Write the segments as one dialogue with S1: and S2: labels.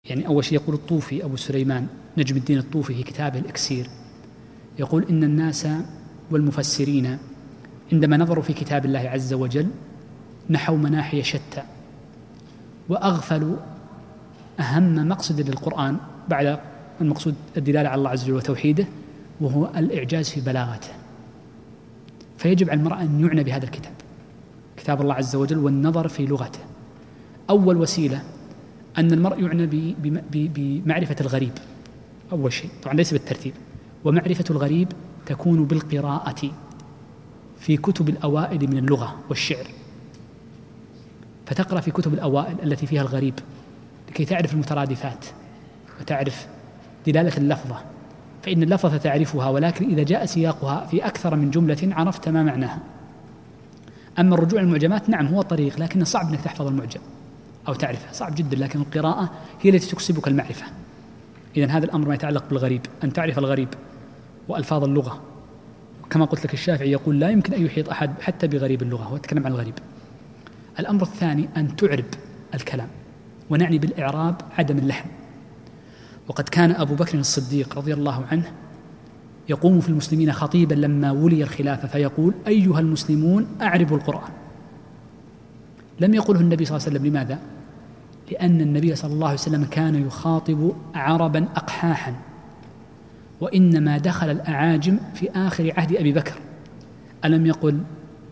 S1: يعني أول شيء يقول الطوفي أبو سليمان نجم الدين الطوفي في كتابه الإكسير، يقول إن الناس والمفسرين عندما نظروا في كتاب الله عز وجل نحوا مناحي شتى، وأغفلوا أهم مقصد للقرآن بعد المقصود الدلالة على الله عز وجل وتوحيده، وهو الإعجاز في بلاغته. فيجب على المرء أن يعنى بهذا الكتاب، كتاب الله عز وجل، والنظر في لغته. أول وسيلة أن المرء يعنى بمعرفة الغريب أول شيء، طبعا ليس بالترتيب، ومعرفة الغريب تكون بالقراءة في كتب الأوائل من اللغة والشعر، فتقرأ في كتب الأوائل التي فيها الغريب لكي تعرف المترادفات وتعرف دلالة اللفظة، فإن اللفظة تعرفها، ولكن إذا جاء سياقها في أكثر من جملة عرفت ما معناها. أما الرجوع المعجمات نعم هو طريق، لكن صعب أنك تحفظ المعجم أو تعرفه، صعب جدا، لكن القراءة هي التي تكسبك المعرفة. إذن هذا الأمر ما يتعلق بالغريب، أن تعرف الغريب وألفاظ اللغة. كما قلت لك الشافعي يقول لا يمكن أن يحيط أحد حتى بغريب اللغة، هو يتكلم عن الغريب. الأمر الثاني أن تعرب الكلام، ونعني بالإعراب عدم اللحن. وقد كان أبو بكر الصديق رضي الله عنه يقوم في المسلمين خطيبا لما ولي الخلافة فيقول أيها المسلمون أعربوا القرآن. لم يقله النبي صلى الله عليه وسلم، لماذا؟ لأن النبي صلى الله عليه وسلم كان يخاطب عربا أقحاحا، وإنما دخل الأعاجم في آخر عهد أبي بكر. ألم يقل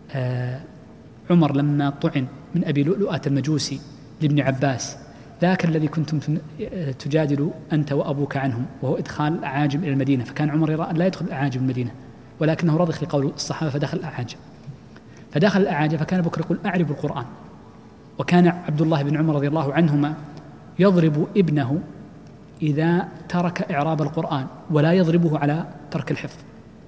S1: عمر لما طعن من أبي لؤلؤة المجوسي لابن عباس ذاك الذي كنتم تجادل أنت وأبوك عنهم، وهو إدخال الأعاجم إلى المدينة، فكان عمر يرى أن لا يدخل الأعاجم المدينة، ولكنه رضخ لقول الصحابة فدخل الأعاجم. فدخل الأعاجم، فكان بكر يقول أعرب القرآن. وكان عبد الله بن عمر رضي الله عنهما يضرب ابنه إذا ترك إعراب القرآن، ولا يضربه على ترك الحفظ.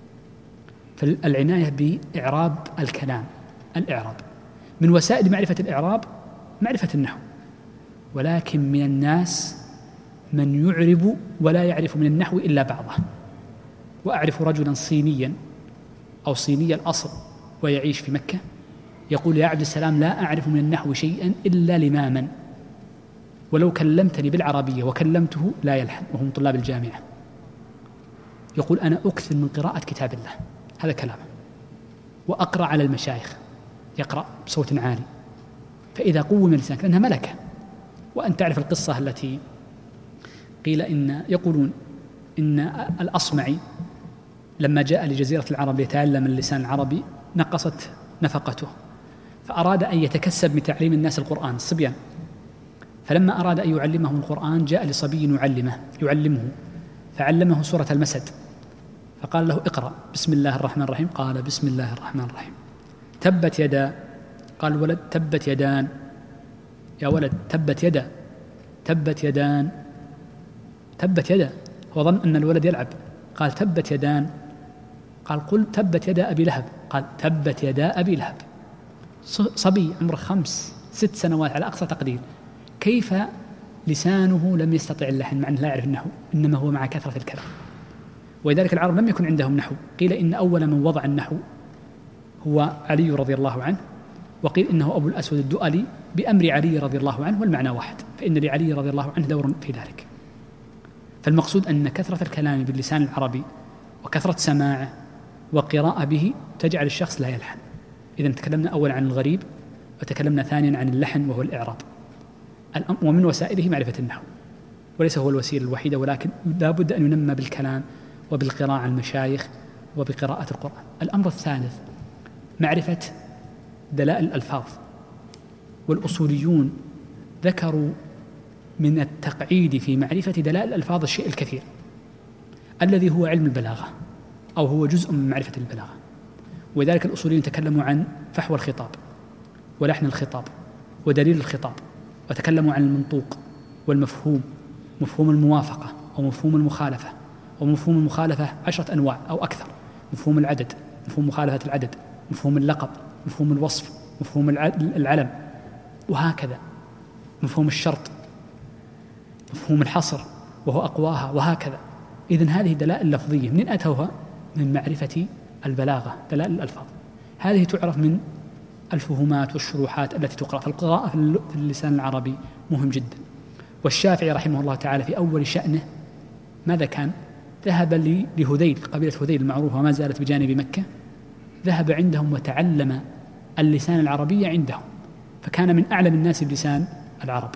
S1: فالعناية بإعراب الكلام، الإعراب من وسائل معرفة الإعراب معرفة النحو، ولكن من الناس من يعرب ولا يعرف من النحو إلا بعضه. وأعرف رجلا صينيا أو صيني الأصل ويعيش في مكة يقول يا عبد السلام لا أعرف من النحو شيئا إلا لماما، ولو كلمتني بالعربية وكلمته لا يلحن، وهو من طلاب الجامعة. يقول أنا أكثر من قراءة كتاب الله، هذا كلامه، وأقرأ على المشايخ، يقرأ بصوت عالي، فإذا قوم لسانك لأنها ملكة. وأن تعرف القصة التي قيل يقولون إن الأصمعي لما جاء لجزيرة العرب ليتعلم اللسان العربي نقصت نفقته، فأراد أن يتكسب من تعليم الناس القرآن الصبيان، فلما أراد أن يعلمهم القرآن جاء لصبي يعلمه فعلمه سورة المسد، فقال له اقرأ بسم الله الرحمن الرحيم، قال بسم الله الرحمن الرحيم. تبت يدا، قال ولد تبت يدان، يا ولد تبت يدا، تبت يدان، تبت يدا. هو ظن أن الولد يلعب، قال تبت يدان، قال قل تبت يدا أبي لهب، قال تبت يدا أبي لهب. صبي عمره 5-6 سنوات على أقصى تقدير، كيف لسانه لم يستطع اللحن مع أنه لا يعرف النحو، إنما هو مع كثرة الكلام. ولذلك العرب لم يكن عندهم نحو. قيل إن أول من وضع النحو هو علي رضي الله عنه، وقيل إنه أبو الأسود الدؤلي بأمر علي رضي الله عنه، والمعنى واحد، فإن لعلي رضي الله عنه دور في ذلك. فالمقصود أن كثرة الكلام باللسان العربي وكثرة سماعه وقراءة به تجعل الشخص لا يلحن. إذن تكلمنا أولا عن الغريب، وتكلمنا ثانيا عن اللحن وهو الإعراب، ومن وسائله معرفة النحو، وليس هو الوسيلة الوحيدة، ولكن لا بد أن ينمى بالكلام وبالقراءة عن المشايخ وبقراءة القرآن. الأمر الثالث معرفة دلائل الألفاظ. والأصوليون ذكروا من التقعيد في معرفة دلائل الألفاظ الشيء الكثير الذي هو علم البلاغة، أو هو جزء من معرفة البلاغة. ولذلك الأصوليين تكلموا عن فحوى الخطاب ولحن الخطاب ودليل الخطاب، وتكلموا عن المنطوق والمفهوم، مفهوم الموافقة أو مفهوم المخالفة، ومفهوم المخالفة 10 أنواع أو أكثر: مفهوم العدد، مفهوم مخالفة العدد، مفهوم اللقب، مفهوم الوصف، مفهوم العلم، وهكذا، مفهوم الشرط، مفهوم الحصر وهو أقواها، وهكذا. إذن هذه دلائل لفظية من أتوها من معرفة البلاغة، دلائل الألفاظ. هذه تعرف من الفهومات والشروحات التي تقرأ. فالقراءة في اللسان العربي مهم جدا. والشافعي رحمه الله تعالى في أول شأنه ماذا كان؟ ذهب لهذيل، قبيلة هذيل المعروفة وما زالت بجانب مكة، ذهب عندهم وتعلم اللسان العربي عندهم، فكان من أعلم الناس بلسان العرب.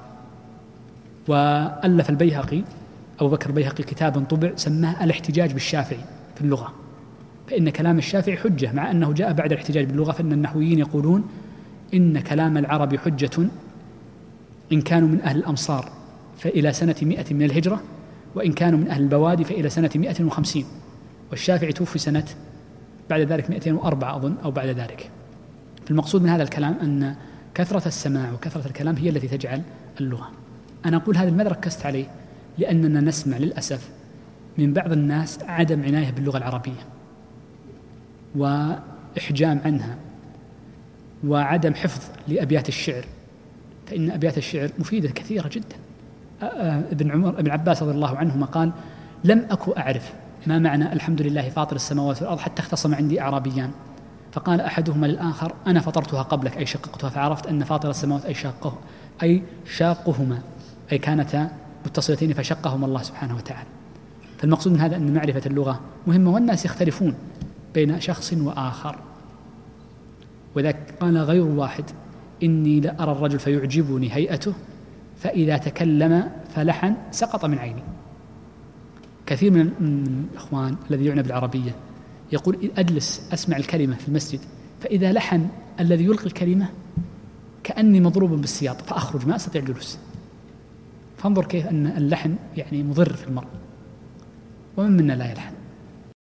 S1: وألف البيهقي أبو بكر البيهقي كتابا طبع سماه الاحتجاج بالشافعي في اللغة، فإن كلام الشافعي حجة، مع أنه جاء بعد الاحتجاج باللغة، فإن النحويين يقولون إن كلام العرب حجة إن كانوا من أهل الأمصار فإلى سنة 100 من الهجرة، وإن كانوا من أهل البوادي فإلى سنة 150. والشافعي توفي سنة بعد ذلك 204 أظن أو بعد ذلك. فالمقصود من هذا الكلام أن كثرة السماع وكثرة الكلام هي التي تجعل اللغة. أنا أقول هذا لماذا ركزت عليه؟ لأننا نسمع للأسف من بعض الناس عدم عناية باللغة العربية وإحجام عنها وعدم حفظ لأبيات الشعر، فإن أبيات الشعر مفيدة كثيرة جدا. ابن عباس رضي الله عنهما قال: لم أكن أعرف ما معنى الحمد لله فاطر السماوات والأرض حتى اختصم عندي أعرابيان، فقال أحدهما للآخر: أنا فطرتها قبلك أي شققتها، فعرفت أن فاطر السماوات أي شاقهما أي كانتا متصلتين فشقهما الله سبحانه وتعالى. فالمقصود من هذا أن معرفة اللغة مهمة، والناس يختلفون بين شخص وآخر. وذاك قال غير واحد: إني لأرى الرجل فيعجبني هيئته فإذا تكلم فلحن سقط من عيني. كثير من الإخوان الذي يعنى بالعربية يقول: أجلس أسمع الكلمة في المسجد فإذا لحن الذي يلقي الكلمة كأني مضروب بالسياط فأخرج ما أستطيع الجلوس. فانظر كيف أن اللحن يعني مضر في المرء، ومن منا لا يلحن.